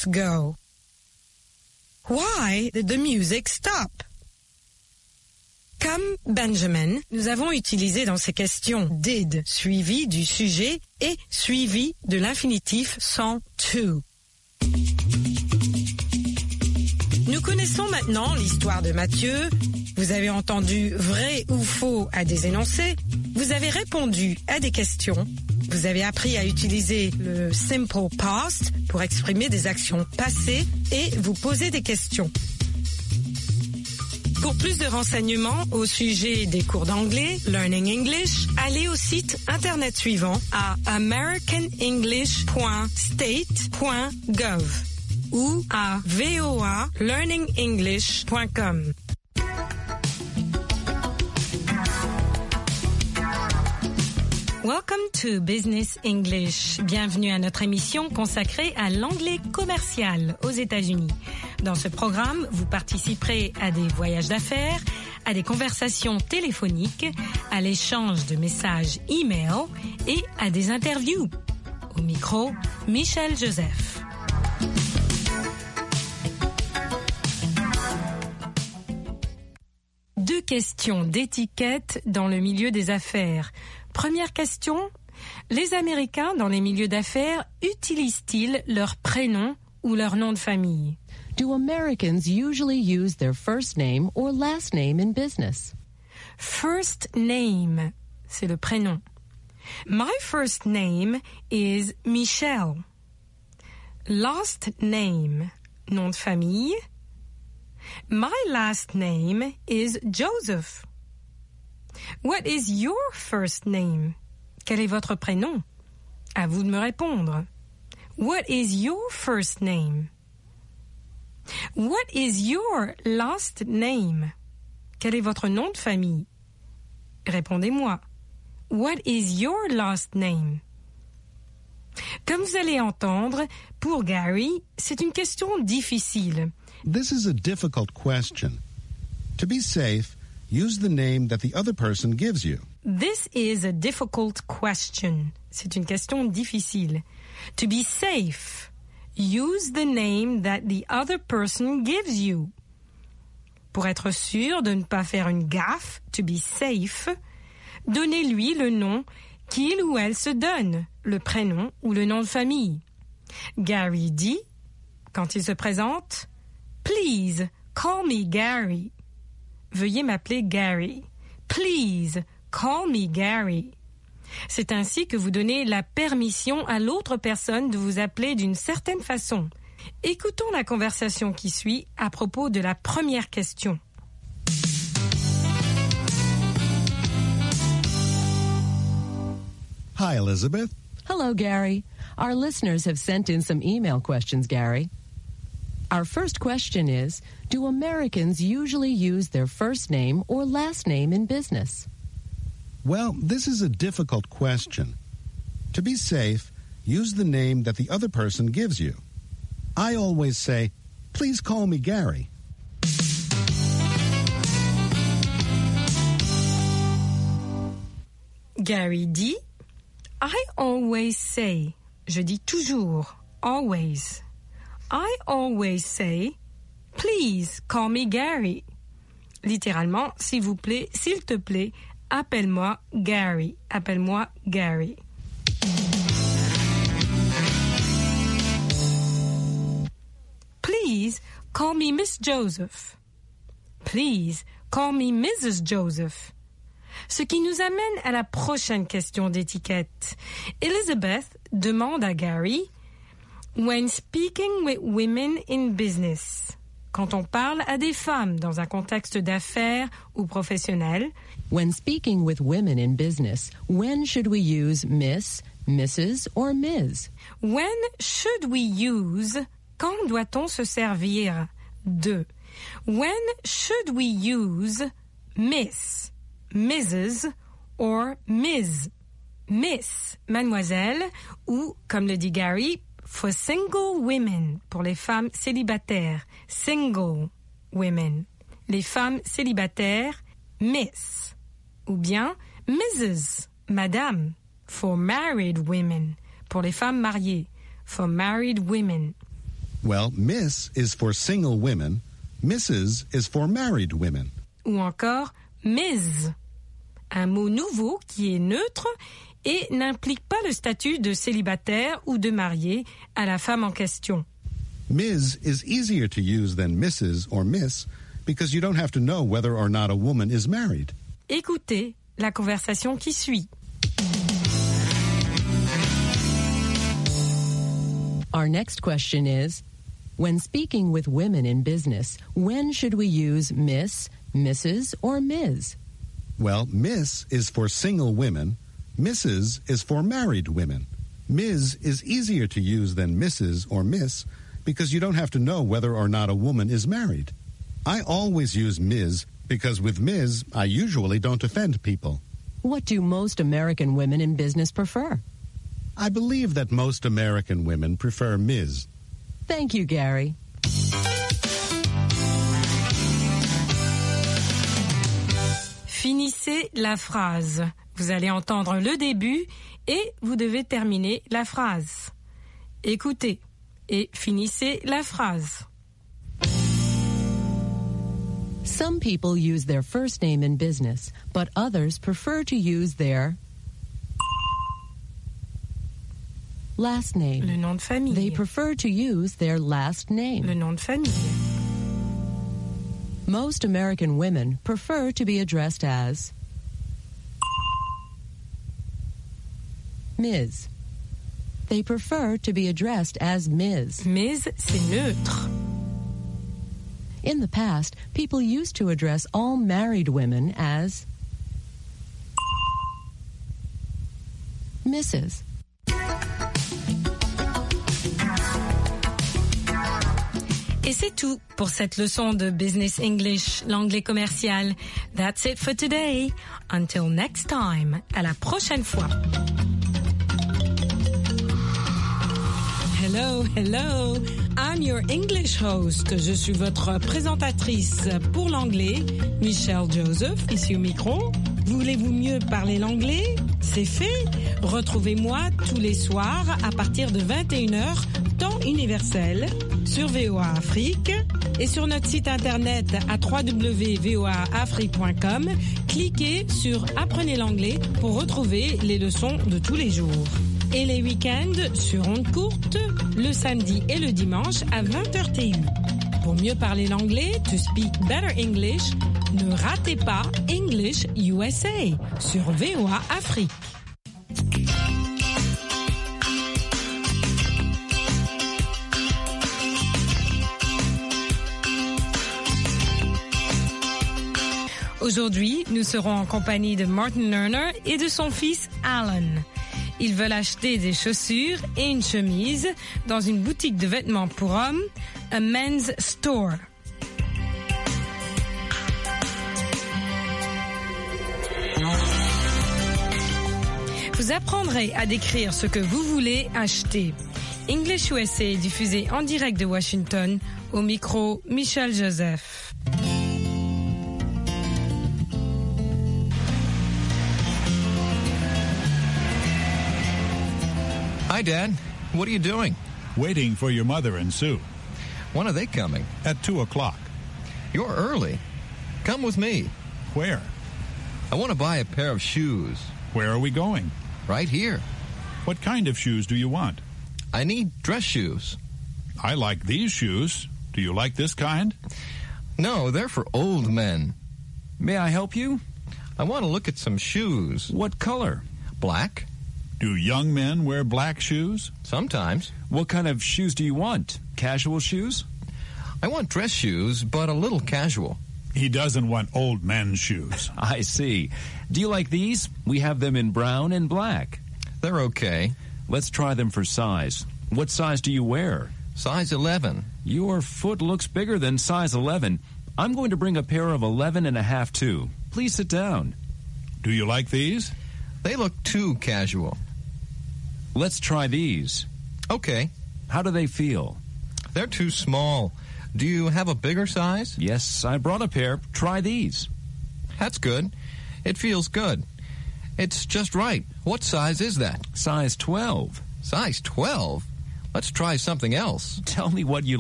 minutes go? Why did the music stop? Comme Benjamin, nous avons utilisé dans ces questions did suivi du sujet et suivi de l'infinitif sans to. Nous connaissons maintenant l'histoire de Mathieu. Vous avez entendu vrai ou faux à des énoncés. Vous avez répondu à des questions. Vous avez appris à utiliser le simple past pour exprimer des actions passées et vous poser des questions. Pour plus de renseignements au sujet des cours d'anglais, Learning English, allez au site internet suivant à americanenglish.state.gov ou à voalearningenglish.com. Welcome to Business English. Bienvenue à notre émission consacrée à l'anglais commercial aux États-Unis. Dans ce programme, vous participerez à des voyages d'affaires, à des conversations téléphoniques, à l'échange de messages e-mail et à des interviews. Au micro, Michel Joseph. Deux questions d'étiquette dans le milieu des affaires. Première question, les Américains dans les milieux d'affaires utilisent-ils leur prénom ou leur nom de famille? Do Americans usually use their first name or last name in business? First name, c'est le prénom. My first name is Michelle. Last name, nom de famille. My last name is Joseph. What is your first name? Quel est votre prénom? À vous de me répondre. What is your first name? What is your last name? Quel est votre nom de famille? Répondez-moi. What is your last name? Comme vous allez entendre, pour Gary, c'est une question difficile. This is a difficult question. To be safe, use the name that the other person gives you. This is a difficult question. C'est une question difficile. To be safe, use the name that the other person gives you. Pour être sûr de ne pas faire une gaffe, to be safe, donnez-lui le nom qu'il ou elle se donne, le prénom ou le nom de famille. Gary dit, quand il se présente, « Please, call me Gary ». Veuillez m'appeler Gary. Please, call me Gary. C'est ainsi que vous donnez la permission à l'autre personne de vous appeler d'une certaine façon. Écoutons la conversation qui suit à propos de la première question. Hi, Elizabeth. Hello, Gary. Our listeners have sent in some email questions, Gary. Our first question is, do Americans usually use their first name or last name in business? Well, this is a difficult question. To be safe, use the name that the other person gives you. I always say, please call me Gary. Gary dit, I always say, je dis toujours, always. I always say, please call me Gary. Littéralement, s'il vous plaît, s'il te plaît, appelle-moi Gary. Appelle-moi Gary. Please call me Miss Joseph. Please call me Mrs. Joseph. Ce qui nous amène à la prochaine question d'étiquette. Elizabeth demande à Gary, when speaking with women in business, quand on parle à des femmes dans un contexte d'affaires ou professionnel, when speaking with women in business, when should we use Miss, Mrs. or Ms? When should we use, quand doit-on se servir de? When should we use Miss, Mrs. or Ms? Miss, mademoiselle, ou, comme le dit Gary, for single women, pour les femmes célibataires, single women. Les femmes célibataires, Miss. Ou bien Mrs., madame, for married women, pour les femmes mariées, for married women. Well, Miss is for single women. Mrs. is for married women. Ou encore Ms. Un mot nouveau qui est neutre et n'implique pas le statut de célibataire ou de marié à la femme en question. Ms. is easier to use than Mrs. or Miss because you don't have to know whether or not a woman is married. Écoutez la conversation qui suit. Our next question is, when speaking with women in business, when should we use Miss, Mrs., or Ms.? Well, Miss is for single women. Mrs. is for married women. Ms. is easier to use than Mrs. or Miss because you don't have to know whether or not a woman is married. I always use Ms. because with Ms. I usually don't offend people. What do most American women in business prefer? I believe that most American women prefer Ms. Thank you, Gary. Finissez la phrase. Vous allez entendre le début et vous devez terminer la phrase. Écoutez et finissez la phrase. Some people use their first name in business, but others prefer to use their last name. Le nom de famille. They prefer to use their last name. Le nom de famille. Most American women prefer to be addressed as Ms. They prefer to be addressed as Ms. Ms, c'est neutre. In the past, people used to address all married women as Mrs. Et c'est tout pour cette leçon de Business English, l'anglais commercial. That's it for today. Until next time. À la prochaine fois. Hello, hello. I'm your English host. Je suis votre présentatrice pour l'anglais, Michelle Joseph, ici au micro. Voulez-vous mieux parler l'anglais? C'est fait. Retrouvez-moi tous les soirs à partir de 21h, temps universel, sur VOA Afrique et sur notre site internet à www.voaafrique.com. Cliquez sur Apprenez l'anglais pour retrouver les leçons de tous les jours. Et les week-ends sur ondes courtes, le samedi et le dimanche à 20h TU. Pour mieux parler l'anglais, to speak better English, ne ratez pas English USA sur VOA Afrique. Aujourd'hui, nous serons en compagnie de Martin Lerner et de son fils Alan. Ils veulent acheter des chaussures et une chemise dans une boutique de vêtements pour hommes, a men's store. Vous apprendrez à décrire ce que vous voulez acheter. English USA est diffusé en direct de Washington, au micro Michelle Joseph. Hi, Dad. What are you doing? Waiting for your mother and Sue. When are they coming? At 2 o'clock. You're early. Come with me. Where? I want to buy a pair of shoes. Where are we going? Right here. What kind of shoes do you want? I need dress shoes. I like these shoes. Do you like this kind? No, they're for old men. May I help you? I want to look at some shoes. What color? Black? Do young men wear black shoes? Sometimes. What kind of shoes do you want? Casual shoes? I want dress shoes, but a little casual. He doesn't want old men's shoes. I see. Do you like these? We have them in brown and black. They're okay. Let's try them for size. What size do you wear? Size 11. Your foot looks bigger than size 11. I'm going to bring a pair of 11 and a half too. Please sit down. Do you like these? They look too casual. Let's try these. Okay. How do they feel? They're too small. Do you have a bigger size? Yes, I brought a pair. Try these. That's good. It feels good. It's just right. What size is that? Size 12. Size 12? Let's try something else. Tell me what you